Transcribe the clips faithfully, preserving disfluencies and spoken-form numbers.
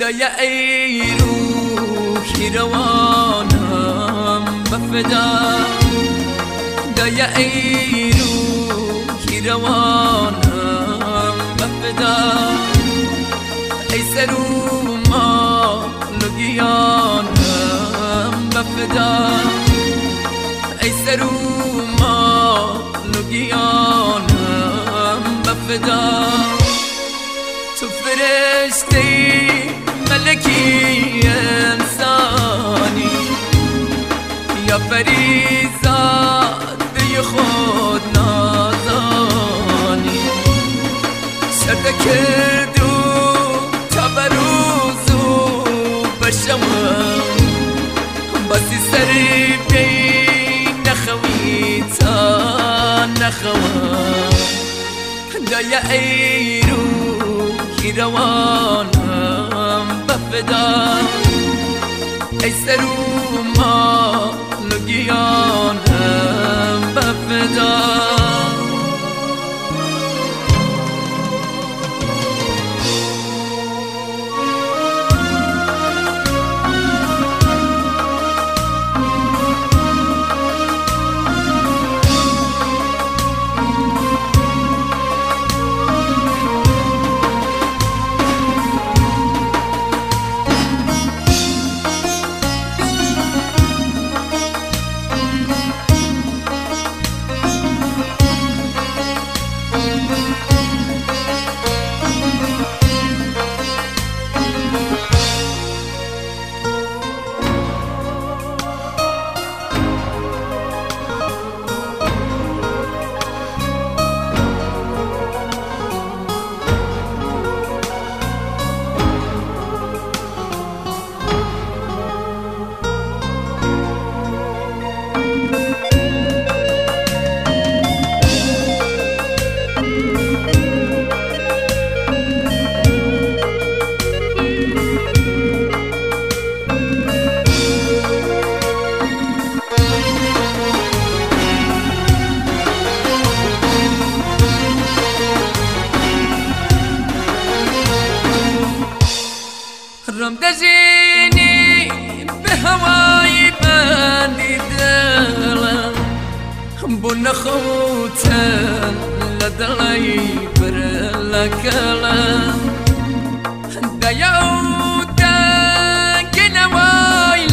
دای ای روحی روانم بفدا دای ای روحی روانم بفدا ای سرو ما لگیانم بفدا ای سرو ما لگیانم بفدا تو فرشته ملکی انسانی یا فریزاده خود نازانی شرده کردو تا بروزو بشمم باسی سری بی نخوی تا نخوام دای ای روحی روانم بفدا ای سرو ما لگیانم بفدا رم دجینی به هوای بندی دلم بون خوتن لدلی بر لکلم دیو دنگنوای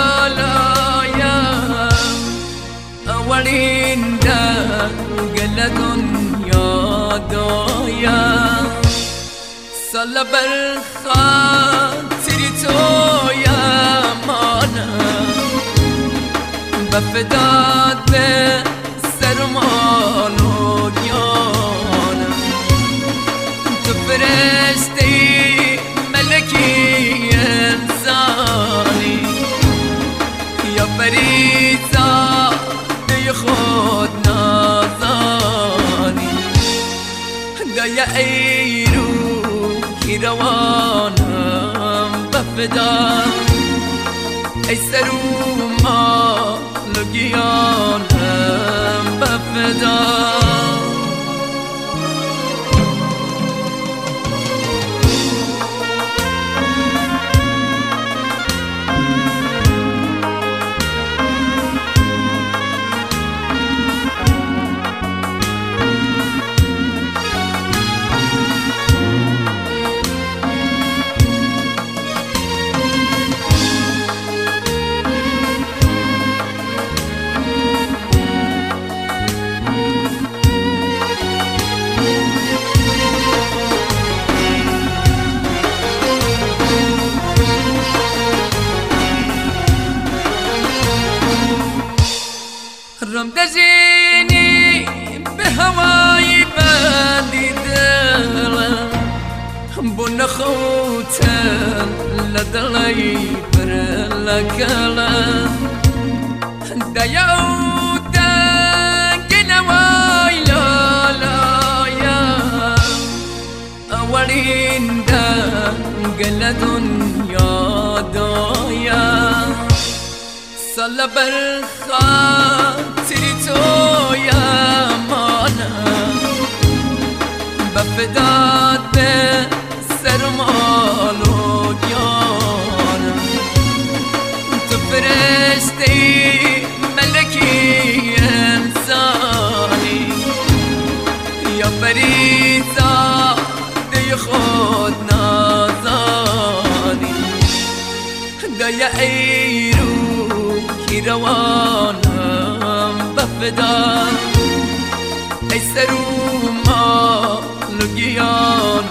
لالایم اولین دنگل دنیا دایم سال برخاطری تو یمانم بفداد به سرمان و گیانم تو فرشته ملکی انسانی یا فریزاده خود نازانی دای ای روحی روانم بفدا ای سرو ما لگیانم بفدا رم دجینی به هوای بندی دلم بون خوتن لدلی بر لکلم دیو دنگنوای لالایم اولین دنگل دنیا دایم سال برخاطری تو یمانم بفداد به سرمان و گیانم لای ای رو کی روانم بفدا ای سرو ما لگیان